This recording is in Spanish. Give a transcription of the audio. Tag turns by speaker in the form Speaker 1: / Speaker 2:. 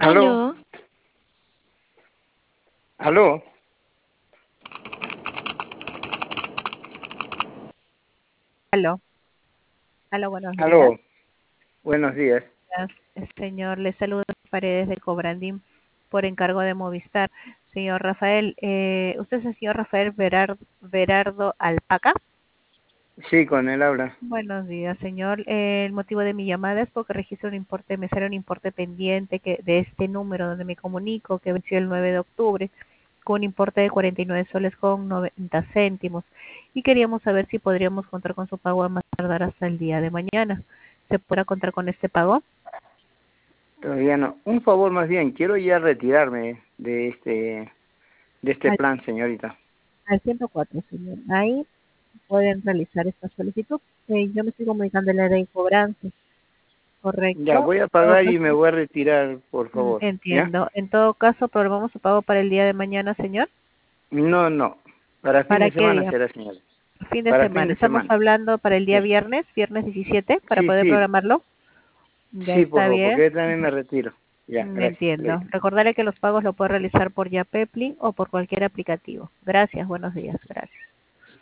Speaker 1: Aló,
Speaker 2: Aló,
Speaker 1: aló,
Speaker 3: Aló, aló, buenos días.
Speaker 1: aló. Buenos días.
Speaker 3: Señor, le saludo Paredes de Cobrandín por encargo de Movistar. Señor Rafael, ¿usted es el señor Rafael Berardo Alpaca?
Speaker 1: Sí, con él habla.
Speaker 3: Buenos días, señor. El motivo de mi llamada es porque registro un importe, me sale un importe pendiente de este número donde me comunico que venció el 9 de octubre con un importe de 49 soles con 90 céntimos y queríamos saber si podríamos contar con su pago a más tardar hasta el día de mañana. ¿Se podrá contar con este pago?
Speaker 1: Todavía no. Un favor más bien, quiero ya retirarme de este
Speaker 3: Al,
Speaker 1: plan, señorita.
Speaker 3: al 104, señor. Ahí pueden realizar esta solicitud. Yo me estoy comunicando en la de cobranza,
Speaker 1: Ya,
Speaker 3: ¿correcto?
Speaker 1: voy a
Speaker 3: En todo
Speaker 1: pagar y me
Speaker 3: caso,
Speaker 1: voy a retirar, por favor. ¿Ya?
Speaker 3: entiendo. En todo caso, programamos su pago para el día de mañana, señor.
Speaker 1: No, no. Para fin
Speaker 3: ¿Para
Speaker 1: de
Speaker 3: qué
Speaker 1: semana
Speaker 3: día?
Speaker 1: será, señora.
Speaker 3: Fin de
Speaker 1: Para fin
Speaker 3: semana.
Speaker 1: de
Speaker 3: Estamos
Speaker 1: semana.
Speaker 3: hablando para el día
Speaker 1: Sí,
Speaker 3: viernes, viernes 17, para
Speaker 1: sí,
Speaker 3: poder
Speaker 1: sí,
Speaker 3: programarlo. Ya
Speaker 1: sí, por
Speaker 3: está
Speaker 1: favor, porque
Speaker 3: bien.
Speaker 1: yo también me retiro. Ya, gracias.
Speaker 3: Entiendo.
Speaker 1: Listo.
Speaker 3: Recordarle que los pagos lo puede realizar por Yapepli o por cualquier aplicativo. Gracias, buenos días. Gracias.